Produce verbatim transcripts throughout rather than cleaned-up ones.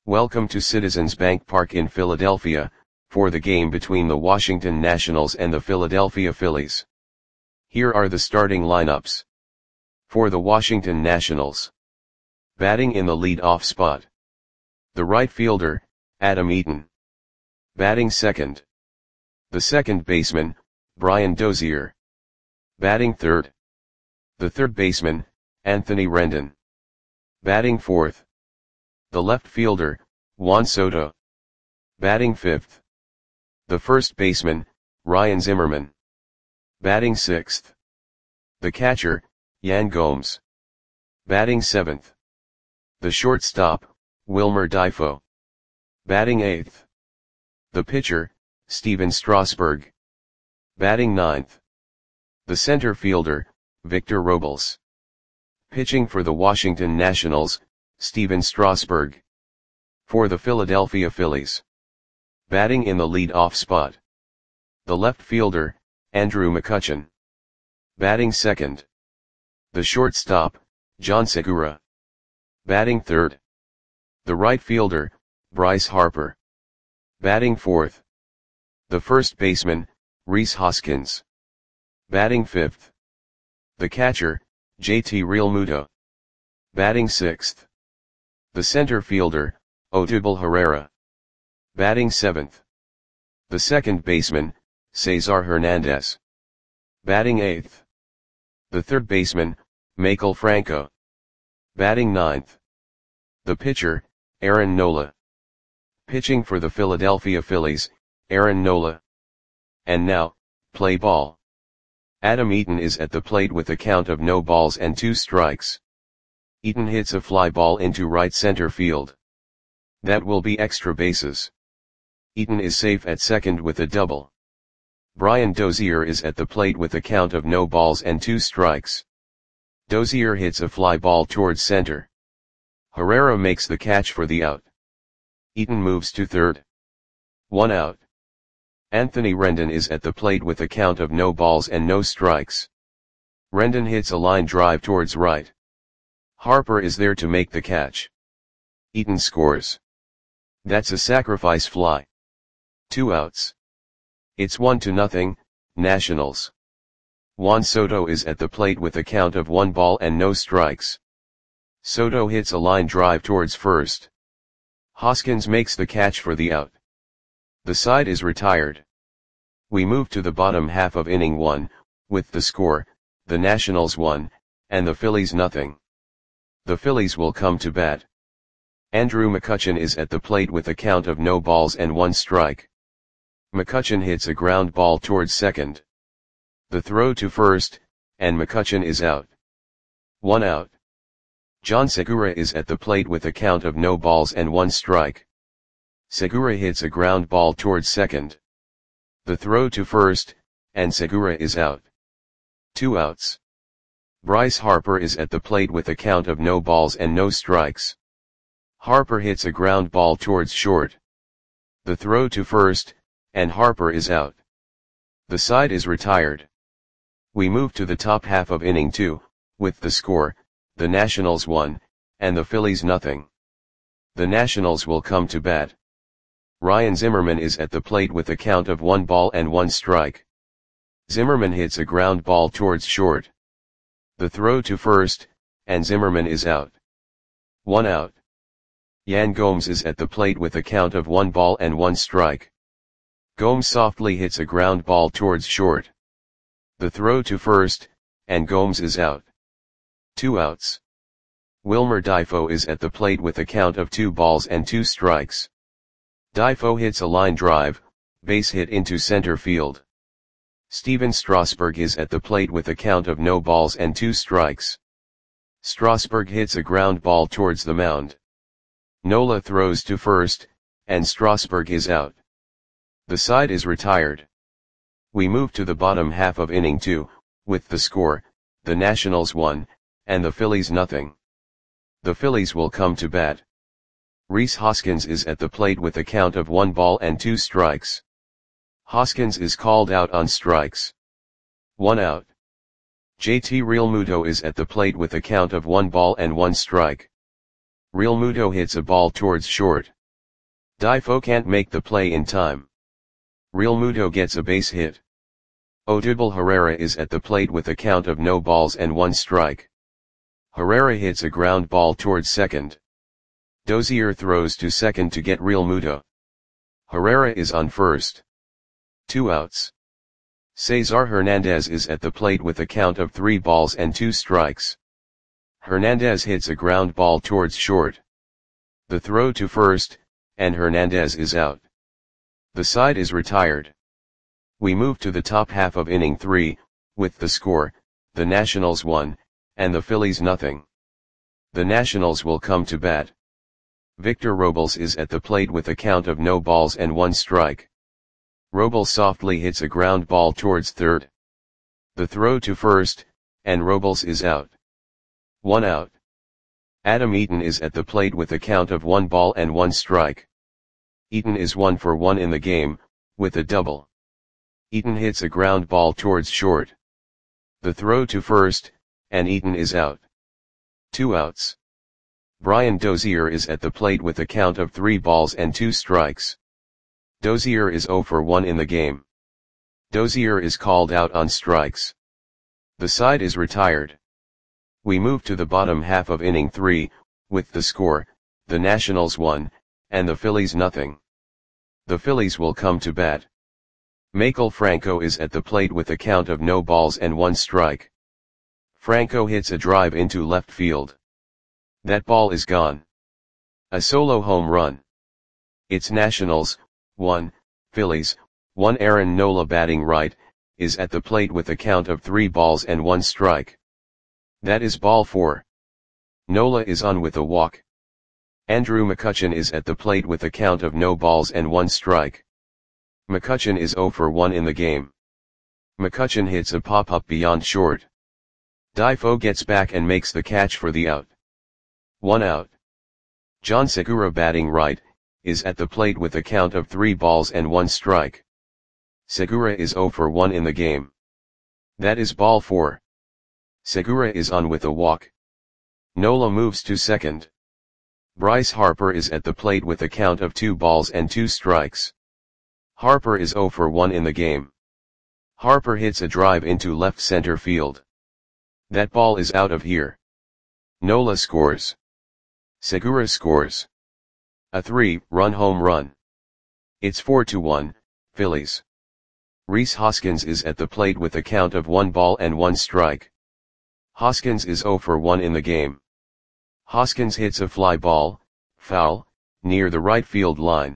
Welcome to Citizens Bank Park in Philadelphia, for the game between the Washington Nationals and the Philadelphia Phillies. Here are the starting lineups. For the Washington Nationals. Batting in the lead-off spot. The right fielder, Adam Eaton. Batting second. The second baseman, Brian Dozier. Batting third. The third baseman, Anthony Rendon. Batting fourth. The left fielder, Juan Soto. Batting fifth. The first baseman, Ryan Zimmerman. Batting sixth. The catcher, Yan Gomes. Batting seventh. The shortstop, Wilmer Difo. Batting eighth. The pitcher, Stephen Strasburg. Batting ninth. The center fielder, Victor Robles. Pitching for the Washington Nationals, Stephen Strasburg. For the Philadelphia Phillies. Batting in the lead-off spot. The left fielder, Andrew McCutchen. Batting second. The shortstop, John Segura. Batting third. The right fielder, Bryce Harper. Batting fourth. The first baseman, Rhys Hoskins. Batting fifth. The catcher, J T Realmuto. Batting sixth. The center fielder, Odubel Herrera. Batting seventh. The second baseman, Cesar Hernandez. Batting eighth. The third baseman, Maikel Franco. Batting ninth. The pitcher, Aaron Nola. Pitching for the Philadelphia Phillies, Aaron Nola. And now, play ball. Adam Eaton is at the plate with a count of no balls and two strikes. Eaton hits a fly ball into right center field. That will be extra bases. Eaton is safe at second with a double. Brian Dozier is at the plate with a count of no balls and two strikes. Dozier hits a fly ball towards center. Herrera makes the catch for the out. Eaton moves to third. One out. Anthony Rendon is at the plate with a count of no balls and no strikes. Rendon hits a line drive towards right. Harper is there to make the catch. Eaton scores. That's a sacrifice fly. Two outs. It's one to nothing, Nationals. Juan Soto is at the plate with a count of one ball and no strikes. Soto hits a line drive towards first. Hoskins makes the catch for the out. The side is retired. We move to the bottom half of inning one, with the score, the Nationals one, and the Phillies nothing. The Phillies will come to bat. Andrew McCutchen is at the plate with a count of no balls and one strike. McCutchen hits a ground ball towards second. The throw to first, and McCutchen is out. One out. John Segura is at the plate with a count of no balls and one strike. Segura hits a ground ball towards second. The throw to first, and Segura is out. Two outs. Bryce Harper is at the plate with a count of no balls and no strikes. Harper hits a ground ball towards short. The throw to first, and Harper is out. The side is retired. We move to the top half of inning two, with the score, the Nationals one, and the Phillies nothing. The Nationals will come to bat. Ryan Zimmerman is at the plate with a count of one ball and one strike. Zimmerman hits a ground ball towards short. The throw to first, and Zimmerman is out. One out. Yan Gomes is at the plate with a count of one ball and one strike. Gomes softly hits a ground ball towards short. The throw to first, and Gomes is out. Two outs. Wilmer Difo is at the plate with a count of two balls and two strikes. Difo hits a line drive, base hit into center field. Stephen Strasburg is at the plate with a count of no balls and two strikes. Strasburg hits a ground ball towards the mound. Nola throws to first, and Strasburg is out. The side is retired. We move to the bottom half of inning two, with the score, the Nationals one, and the Phillies nothing. The Phillies will come to bat. Rhys Hoskins is at the plate with a count of one ball and two strikes. Hoskins is called out on strikes. One out. J T Realmuto is at the plate with a count of one ball and one strike. Realmuto hits a ball towards short. Difo can't make the play in time. Realmuto gets a base hit. Odubel Herrera is at the plate with a count of no balls and one strike. Herrera hits a ground ball towards second. Dozier throws to second to get Realmuto. Herrera is on first. Two outs. Cesar Hernandez is at the plate with a count of three balls and two strikes. Hernandez hits a ground ball towards short. The throw to first, and Hernandez is out. The side is retired. We move to the top half of inning three, with the score, the Nationals one, and the Phillies nothing. The Nationals will come to bat. Victor Robles is at the plate with a count of no balls and one strike. Robles softly hits a ground ball towards third. The throw to first, and Robles is out. One out. Adam Eaton is at the plate with a count of one ball and one strike. Eaton is one for one in the game, with a double. Eaton hits a ground ball towards short. The throw to first, and Eaton is out. Two outs. Brian Dozier is at the plate with a count of three balls and two strikes. Dozier is zero for one in the game. Dozier is called out on strikes. The side is retired. We move to the bottom half of inning three, with the score, the Nationals one, and the Phillies nothing. The Phillies will come to bat. Maikel Franco is at the plate with a count of no balls and one strike. Franco hits a drive into left field. That ball is gone. A solo home run. It's Nationals, one, Phillies, one. Aaron Nola batting right, is at the plate with a count of three balls and one strike. That is ball four. Nola is on with a walk. Andrew McCutchen is at the plate with a count of no balls and one strike. McCutchen is zero for one in the game. McCutchen hits a pop-up beyond short. Difo gets back and makes the catch for the out. One out. John Segura batting right, is at the plate with a count of three balls and one strike. Segura is zero for one in the game. That is ball four. Segura is on with a walk. Nola moves to second. Bryce Harper is at the plate with a count of two balls and two strikes. Harper is zero for one in the game. Harper hits a drive into left center field. That ball is out of here. Nola scores. Segura scores. A three-run home run. It's four to one, Phillies. Rhys Hoskins is at the plate with a count of one ball and one strike. Hoskins is zero for one in the game. Hoskins hits a fly ball, foul, near the right field line.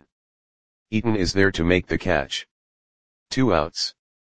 Eaton is there to make the catch. Two outs.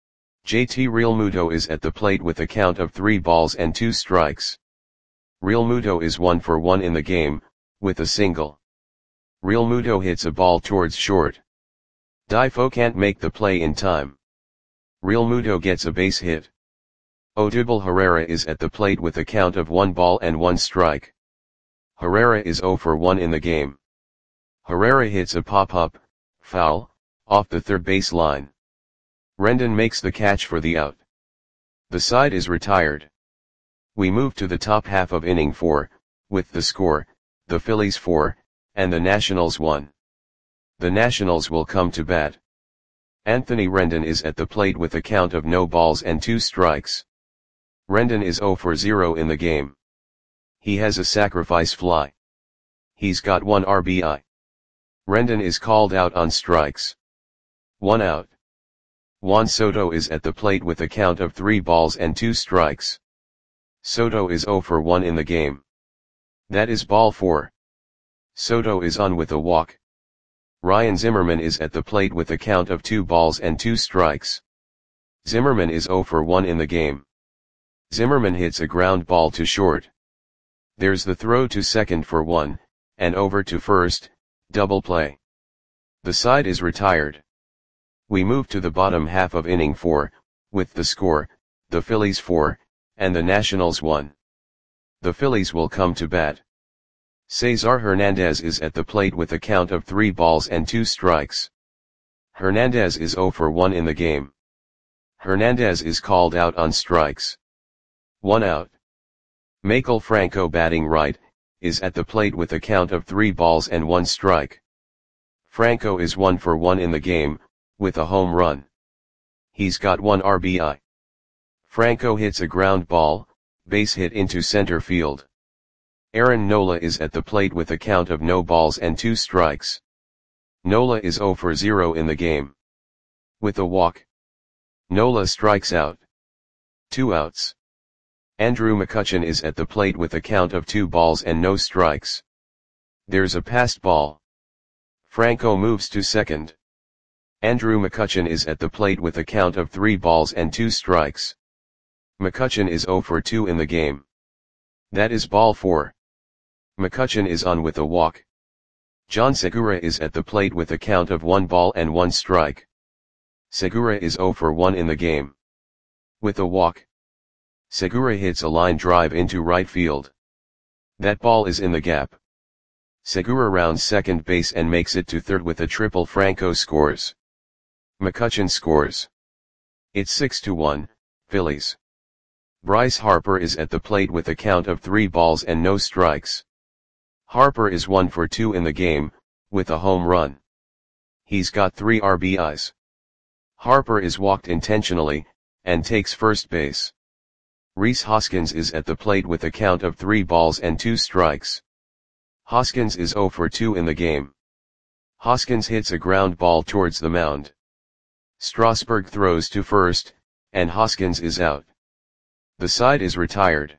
J T Realmuto is at the plate with a count of three balls and two strikes. Realmuto is one for one in the game, with a single. Realmuto hits a ball towards short. Difo can't make the play in time. Realmuto gets a base hit. Odubel Herrera is at the plate with a count of one ball and one strike. Herrera is zero for one in the game. Herrera hits a pop-up, foul, off the third base line. Rendon makes the catch for the out. The side is retired. We move to the top half of inning four, with the score, the Phillies four, and the Nationals one. The Nationals will come to bat. Anthony Rendon is at the plate with a count of no balls and two strikes. Rendon is zero for zero in the game. He has a sacrifice fly. He's got one R B I. Rendon is called out on strikes. One out. Juan Soto is at the plate with a count of three balls and two strikes. Soto is zero for one in the game. That is ball four. Soto is on with a walk. Ryan Zimmerman is at the plate with a count of two balls and two strikes. Zimmerman is zero for one in the game. Zimmerman hits a ground ball to short. There's the throw to second for one, and over to first, double play. The side is retired. We move to the bottom half of inning four, with the score, the Phillies four, and the Nationals one. The Phillies will come to bat. Cesar Hernandez is at the plate with a count of three balls and two strikes. Hernandez is zero for one in the game. Hernandez is called out on strikes. One out. Maikel Franco batting right, is at the plate with a count of three balls and one strike. Franco is one for one in the game, with a home run. He's got one R B I. Franco hits a ground ball, base hit into center field. Aaron Nola is at the plate with a count of no balls and two strikes. Nola is zero for zero in the game. With a walk, Nola strikes out. Two outs. Andrew McCutchen is at the plate with a count of two balls and no strikes. There's a passed ball. Franco moves to second. Andrew McCutchen is at the plate with a count of three balls and two strikes. McCutchen is zero for two in the game. That is ball four. McCutchen is on with a walk. John Segura is at the plate with a count of one ball and one strike. Segura is zero for one in the game. With a walk, Segura hits a line drive into right field. That ball is in the gap. Segura rounds second base and makes it to third with a triple. Franco scores. McCutchen scores. It's six to one, Phillies. Bryce Harper is at the plate with a count of three balls and no strikes. Harper is one for two in the game, with a home run. He's got three R B Is. Harper is walked intentionally, and takes first base. Rhys Hoskins is at the plate with a count of three balls and two strikes. Hoskins is zero for two in the game. Hoskins hits a ground ball towards the mound. Strasburg throws to first, and Hoskins is out. The side is retired.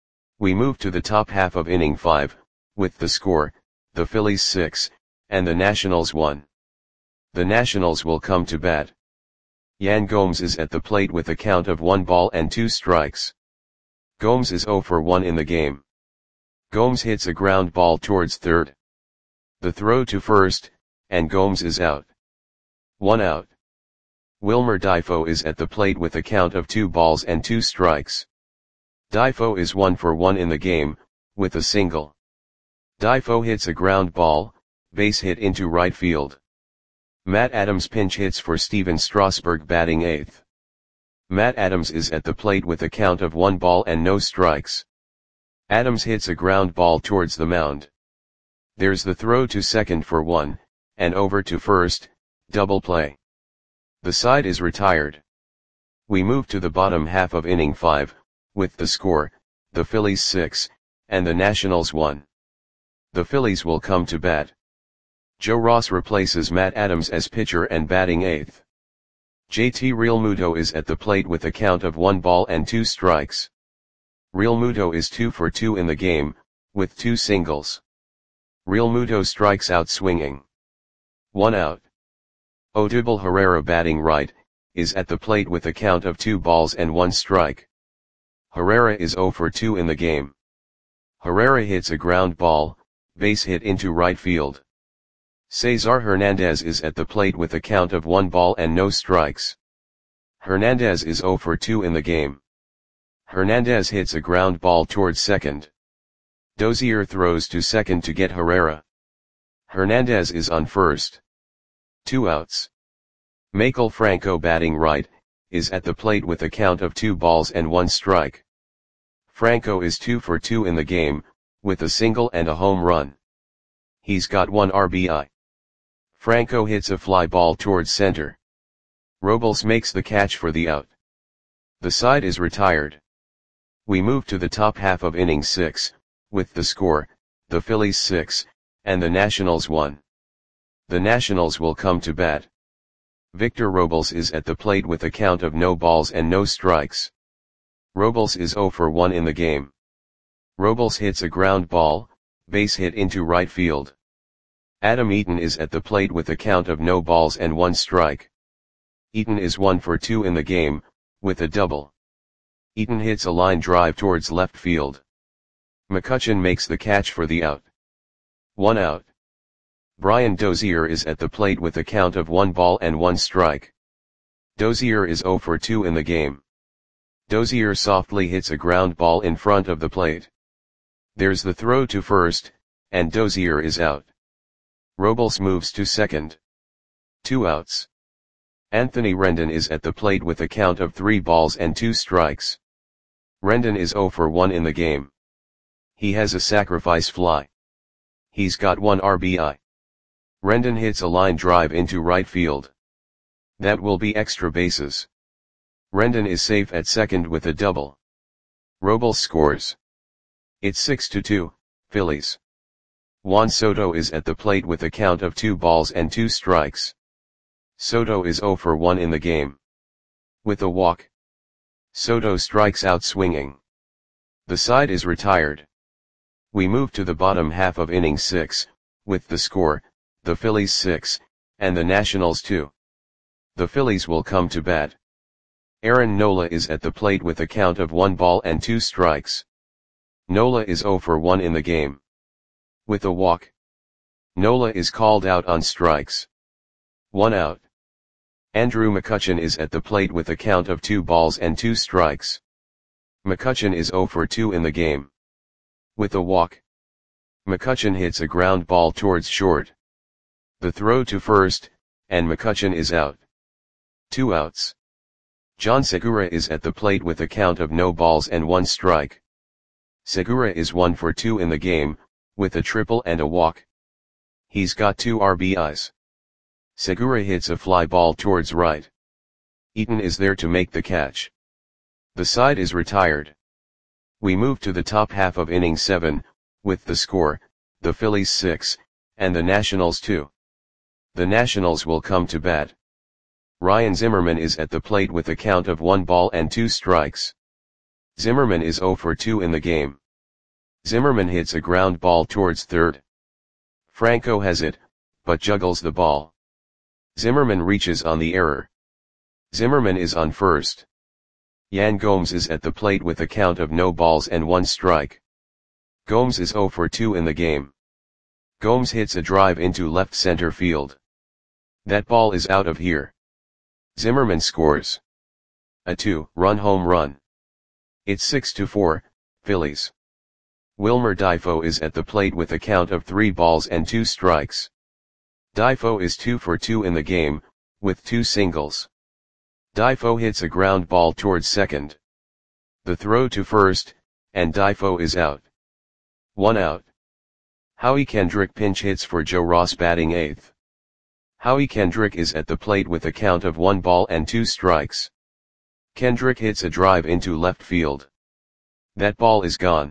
We move to the top half of inning five, with the score, the Phillies six, and the Nationals one. The Nationals will come to bat. Yan Gomes is at the plate with a count of one ball and two strikes. Gomes is zero for one in the game. Gomes hits a ground ball towards third. The throw to first, and Gomes is out. One out. Wilmer Difo is at the plate with a count of two balls and two strikes. Difo is one for one in the game, with a single. Difo hits a ground ball, base hit into right field. Matt Adams pinch hits for Steven Strasburg batting eighth. Matt Adams is at the plate with a count of one ball and no strikes. Adams hits a ground ball towards the mound. There's the throw to second for one, and over to first, double play. The side is retired. We move to the bottom half of inning five, with the score, the Phillies six, and the Nationals one. The Phillies will come to bat. Joe Ross replaces Matt Adams as pitcher and batting eighth. J T Realmuto is at the plate with a count of one ball and two strikes. Realmuto is two for two in the game, with two singles. Realmuto strikes out swinging. One out. Odubel Herrera batting right, is at the plate with a count of two balls and one strike. Herrera is zero for two in the game. Herrera hits a ground ball, base hit into right field. Cesar Hernandez is at the plate with a count of one ball and no strikes. Hernandez is zero for two in the game. Hernandez hits a ground ball towards second. Dozier throws to second to get Herrera. Hernandez is on first. Two outs. Maikel Franco batting right, is at the plate with a count of two balls and one strike. Franco is two for two in the game, with a single and a home run. He's got one R B I. Franco hits a fly ball towards center. Robles makes the catch for the out. The side is retired. We move to the top half of inning six, with the score, the Phillies six, and the Nationals one. The Nationals will come to bat. Victor Robles is at the plate with a count of no balls and no strikes. Robles is zero for one in the game. Robles hits a ground ball, base hit into right field. Adam Eaton is at the plate with a count of no balls and one strike. Eaton is one for two in the game, with a double. Eaton hits a line drive towards left field. McCutchen makes the catch for the out. One out. Brian Dozier is at the plate with a count of one ball and one strike. Dozier is zero for two in the game. Dozier softly hits a ground ball in front of the plate. There's the throw to first, and Dozier is out. Robles moves to second. Two outs. Anthony Rendon is at the plate with a count of three balls and two strikes. Rendon is zero for one in the game. He has a sacrifice fly. He's got one R B I. Rendon hits a line drive into right field. That will be extra bases. Rendon is safe at second with a double. Robles scores. It's six to two, Phillies. Juan Soto is at the plate with a count of two balls and two strikes. Soto is zero for one in the game. With a walk. Soto strikes out swinging. The side is retired. We move to the bottom half of inning six, with the score, the Phillies six, and the Nationals two. The Phillies will come to bat. Aaron Nola is at the plate with a count of one ball and two strikes. Nola is zero for one in the game. With a walk. Nola is called out on strikes. One out. Andrew McCutchen is at the plate with a count of two balls and two strikes. McCutchen is zero for two in the game. With a walk. McCutchen hits a ground ball towards short. The throw to first, and McCutchen is out. Two outs. John Segura is at the plate with a count of no balls and one strike. Segura is one for two in the game, with a triple and a walk. He's got two R B Is. Segura hits a fly ball towards right. Eaton is there to make the catch. The side is retired. We move to the top half of inning seven, with the score, the Phillies six, and the Nationals two. The Nationals will come to bat. Ryan Zimmerman is at the plate with a count of one ball and two strikes. Zimmerman is zero for two in the game. Zimmerman hits a ground ball towards third. Franco has it, but juggles the ball. Zimmerman reaches on the error. Zimmerman is on first. Yan Gomes is at the plate with a count of no balls and one strike. Gomes is zero for two in the game. Gomes hits a drive into left center field. That ball is out of here. Zimmerman scores. A two-run home run. It's six to four, Phillies. Wilmer Difo is at the plate with a count of three balls and two strikes. Difo is two for two in the game, with two singles. Difo hits a ground ball towards second. The throw to first, and Difo is out. One out. Howie Kendrick pinch hits for Joe Ross batting eighth. Howie Kendrick is at the plate with a count of one ball and two strikes. Kendrick hits a drive into left field. That ball is gone.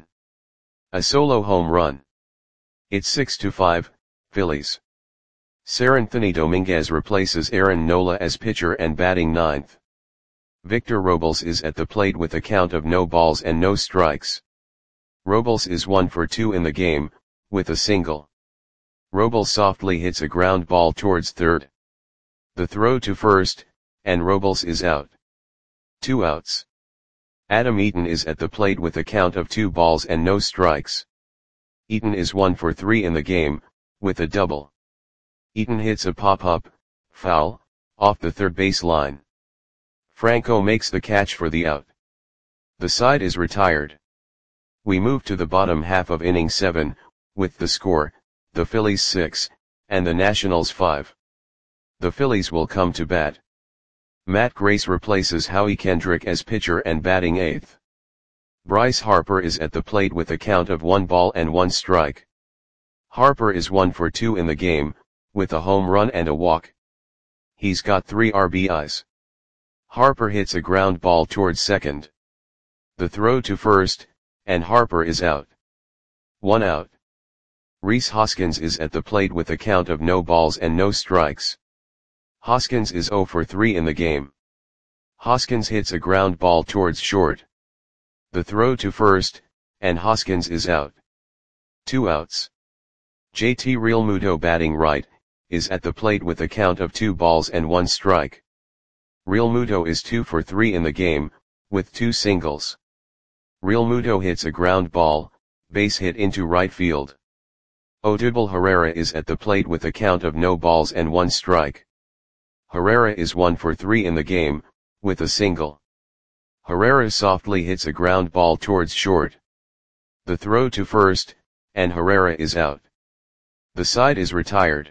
A solo home run. It's six to five, Phillies. Seranthony Dominguez replaces Aaron Nola as pitcher and batting ninth. Victor Robles is at the plate with a count of no balls and no strikes. Robles is one for two in the game, with a single. Robles softly hits a ground ball towards third. The throw to first, and Robles is out. Two outs. Adam Eaton is at the plate with a count of two balls and no strikes. Eaton is one for three in the game, with a double. Eaton hits a pop-up, foul, off the third base line. Franco makes the catch for the out. The side is retired. We move to the bottom half of inning seven, with the score, the Phillies six, and the Nationals five. The Phillies will come to bat. Matt Grace replaces Howie Kendrick as pitcher and batting eighth. Bryce Harper is at the plate with a count of one ball and one strike. Harper is one for two in the game, with a home run and a walk. He's got three R B Is. Harper hits a ground ball towards second. The throw to first, and Harper is out. One out. Rhys Hoskins is at the plate with a count of no balls and no strikes. Hoskins is zero for three in the game. Hoskins hits a ground ball towards short. The throw to first, and Hoskins is out. Two outs. J T Realmuto batting right, is at the plate with a count of two balls and one strike. Realmuto is two for three in the game, with two singles. Realmuto hits a ground ball, base hit into right field. Odubel Herrera is at the plate with a count of no balls and one strike. Herrera is one for three in the game, with a single. Herrera softly hits a ground ball towards short. The throw to first, and Herrera is out. The side is retired.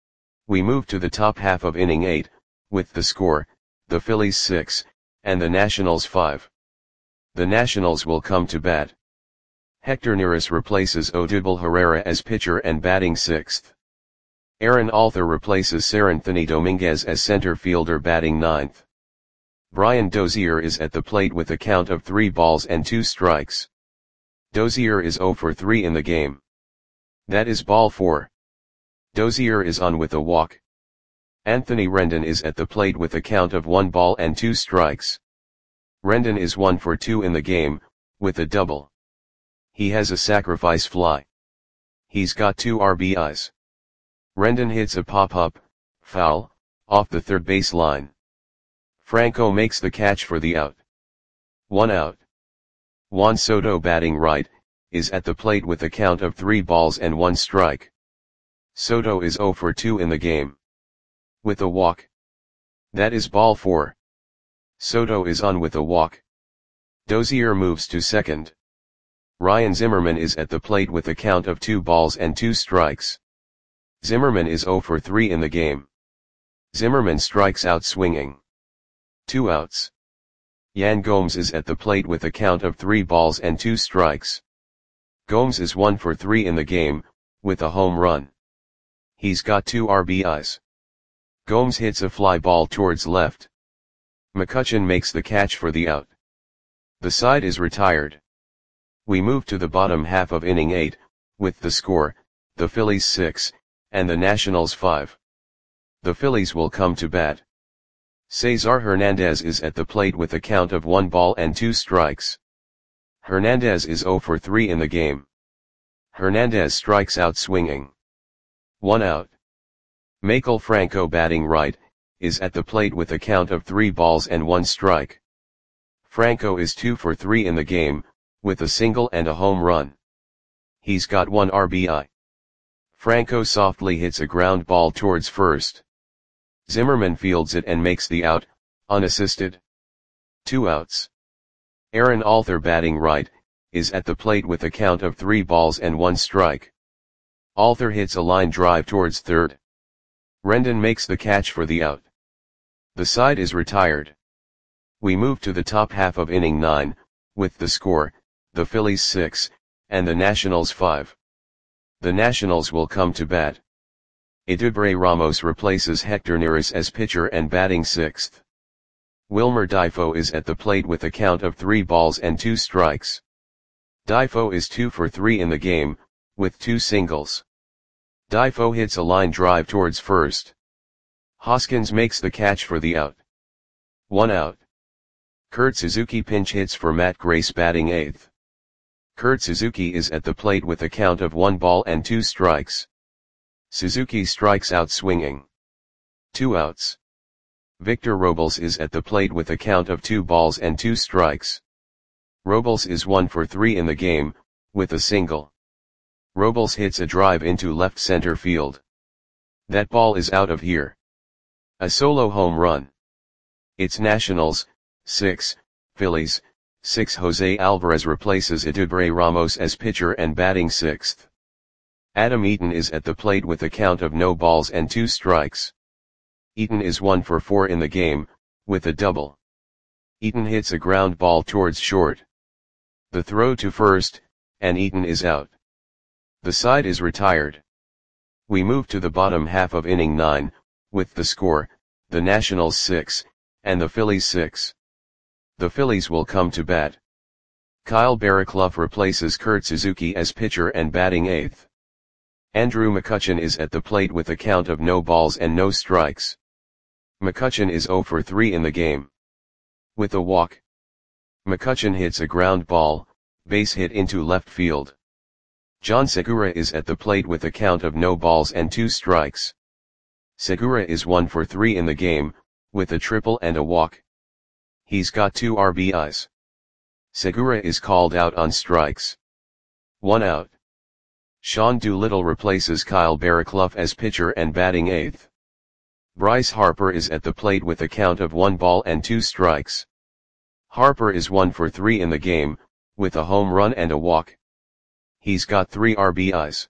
We move to the top half of inning eight, with the score, the Phillies six, and the Nationals five. The Nationals will come to bat. Hector Neris replaces Odubel Herrera as pitcher and batting sixth. Aaron Alther replaces Seranthony Dominguez as center fielder batting ninth. Brian Dozier is at the plate with a count of three balls and two strikes. Dozier is zero for three in the game. That is ball four. Dozier is on with a walk. Anthony Rendon is at the plate with a count of one ball and two strikes. Rendon is one for two in the game, with a double. He has a sacrifice fly. He's got two R B Is. Rendon hits a pop-up, foul, off the third base line. Franco makes the catch for the out. One out. Juan Soto batting right, is at the plate with a count of three balls and one strike. Soto is zero for two in the game. With a walk. That is ball four. Soto is on with a walk. Dozier moves to second. Ryan Zimmerman is at the plate with a count of two balls and two strikes. Zimmerman is zero for three in the game. Zimmerman strikes out swinging. Two outs. Yan Gomes is at the plate with a count of three balls and two strikes. Gomes is one for three in the game, with a home run. He's got two R B Is. Gomes hits a fly ball towards left. McCutchen makes the catch for the out. The side is retired. We move to the bottom half of inning eight, with the score, the Phillies six, and the Nationals five. The Phillies will come to bat. Cesar Hernandez is at the plate with a count of one ball and two strikes. Hernandez is zero for three in the game. Hernandez strikes out swinging. One out. Maikel Franco batting right, is at the plate with a count of three balls and one strike. Franco is two for three in the game, with a single and a home run. He's got one R B I. Franco softly hits a ground ball towards first. Zimmerman fields it and makes the out, unassisted. Two outs. Aaron Alther batting right, is at the plate with a count of three balls and one strike. Alther hits a line drive towards third. Rendon makes the catch for the out. The side is retired. We move to the top half of inning nine, with the score, the Phillies six, and the Nationals five. The Nationals will come to bat. Eduardo Ramos replaces Hector Neris as pitcher and batting sixth. Wilmer Difo is at the plate with a count of three balls and two strikes. Difo is two for three in the game, with two singles. Difo hits a line drive towards first. Hoskins makes the catch for the out. One out. Kurt Suzuki pinch hits for Matt Grace batting eighth. Kurt Suzuki is at the plate with a count of one ball and two strikes. Suzuki strikes out swinging. Two outs. Victor Robles is at the plate with a count of two balls and two strikes. Robles is one for three in the game, with a single. Robles hits a drive into left center field. That ball is out of here. A solo home run. It's Nationals, six, Phillies, six. Jose Alvarez replaces Eduardo Ramos as pitcher and batting sixth. Adam Eaton is at the plate with a count of no balls and two strikes. Eaton is one for four in the game, with a double. Eaton hits a ground ball towards short. The throw to first, and Eaton is out. The side is retired. We move to the bottom half of inning nine, with the score, the Nationals six, and the Phillies six. The Phillies will come to bat. Kyle Barraclough replaces Kurt Suzuki as pitcher and batting eighth. Andrew McCutchen is at the plate with a count of no balls and no strikes. McCutchen is zero for three in the game. With a walk. McCutchen hits a ground ball, base hit into left field. John Segura is at the plate with a count of no balls and two strikes. Segura is one for three in the game, with a triple and a walk. He's got two R B Is. Segura is called out on strikes. One out. Sean Doolittle replaces Kyle Barraclough as pitcher and batting eighth. Bryce Harper is at the plate with a count of one ball and two strikes. Harper is one for three in the game, with a home run and a walk. He's got three R B Is.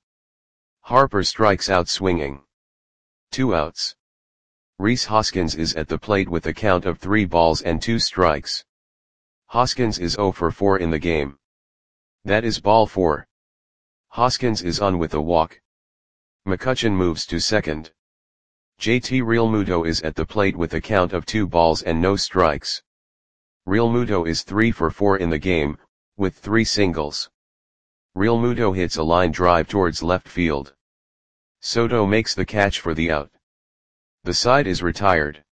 Harper strikes out swinging. Two outs. Rhys Hoskins is at the plate with a count of three balls and two strikes. Hoskins is zero for four in the game. That is ball four. Hoskins is on with a walk. McCutcheon moves to second. J T Realmuto is at the plate with a count of two balls and no strikes. Realmuto is three for four in the game, with three singles. Realmuto hits a line drive towards left field. Soto makes the catch for the out. The side is retired.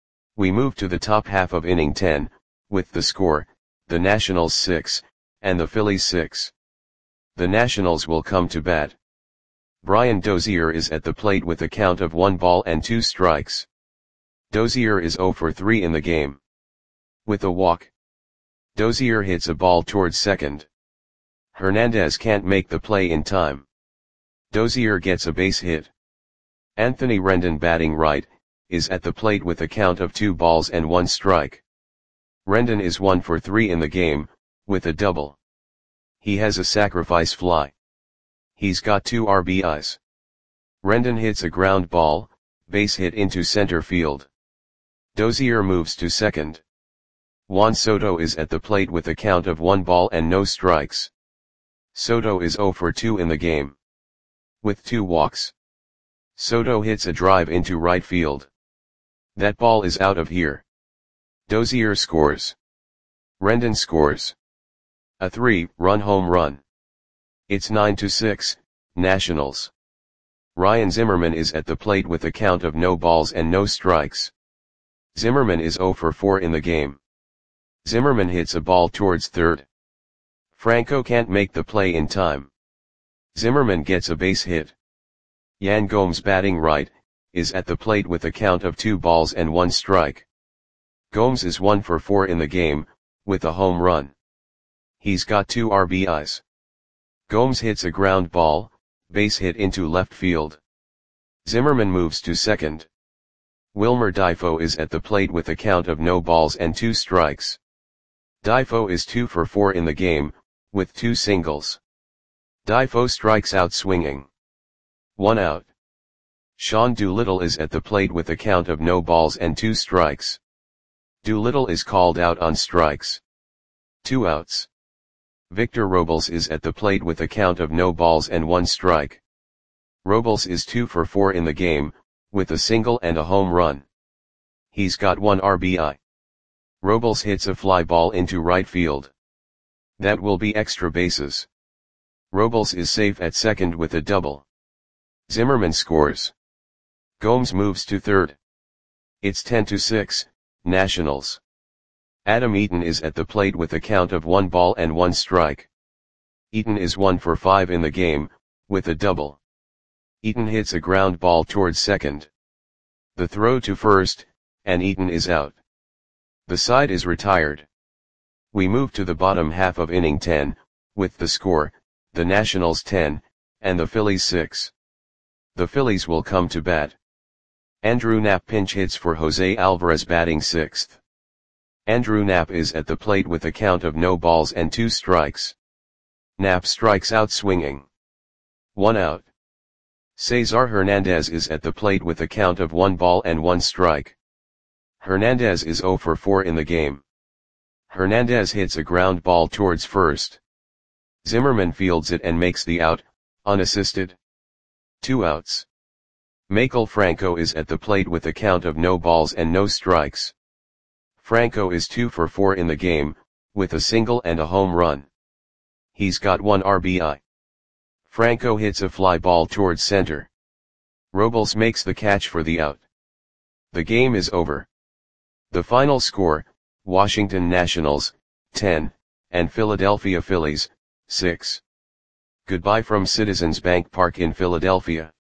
We move to the top half of inning ten, with the score, the Nationals six, and the Phillies six. The Nationals will come to bat. Brian Dozier is at the plate with a count of one ball and two strikes. Dozier is zero for three in the game. With a walk, Dozier hits a ball towards second. Hernandez can't make the play in time. Dozier gets a base hit. Anthony Rendon, batting right, is at the plate with a count of two balls and one strike. Rendon is one for three in the game, with a double. He has a sacrifice fly. He's got two R B Is. Rendon hits a ground ball, base hit into center field. Dozier moves to second. Juan Soto is at the plate with a count of one ball and no strikes. Soto is zero for two in the game. With two walks, Soto hits a drive into right field. That ball is out of here. Dozier scores. Rendon scores. A three-run home run. It's nine to six, Nationals. Ryan Zimmerman is at the plate with a count of no balls and no strikes. Zimmerman is zero for four in the game. Zimmerman hits a ball towards third. Franco can't make the play in time. Zimmerman gets a base hit. Yan Gomes, batting right, is at the plate with a count of two balls and one strike. Gomes is one for four in the game, with a home run. He's got two R B Is. Gomes hits a ground ball, base hit into left field. Zimmerman moves to second. Wilmer Difo is at the plate with a count of no balls and two strikes. Difo is two for four in the game, with two singles. Difo strikes out swinging. One out. Sean Doolittle is at the plate with a count of no balls and two strikes. Doolittle is called out on strikes. Two outs. Victor Robles is at the plate with a count of no balls and one strike. Robles is two for four in the game, with a single and a home run. He's got one R B I. Robles hits a fly ball into right field. That will be extra bases. Robles is safe at second with a double. Zimmerman scores. Gomes moves to third. It's ten to six, Nationals. Adam Eaton is at the plate with a count of one ball and one strike. Eaton is one for five in the game, with a double. Eaton hits a ground ball towards second. The throw to first, and Eaton is out. The side is retired. We move to the bottom half of inning ten, with the score, the Nationals ten, and the Phillies six. The Phillies will come to bat. Andrew Knapp pinch hits for Jose Alvarez, batting sixth. Andrew Knapp is at the plate with a count of no balls and two strikes. Knapp strikes out swinging. One out. Cesar Hernandez is at the plate with a count of one ball and one strike. Hernandez is zero for four in the game. Hernandez hits a ground ball towards first. Zimmerman fields it and makes the out, unassisted. Two outs. Maikel Franco is at the plate with a count of no balls and no strikes. Franco is two for four in the game, with a single and a home run. He's got one R B I. Franco hits a fly ball towards center. Robles makes the catch for the out. The game is over. The final score, Washington Nationals, ten, and Philadelphia Phillies, six. Goodbye from Citizens Bank Park in Philadelphia.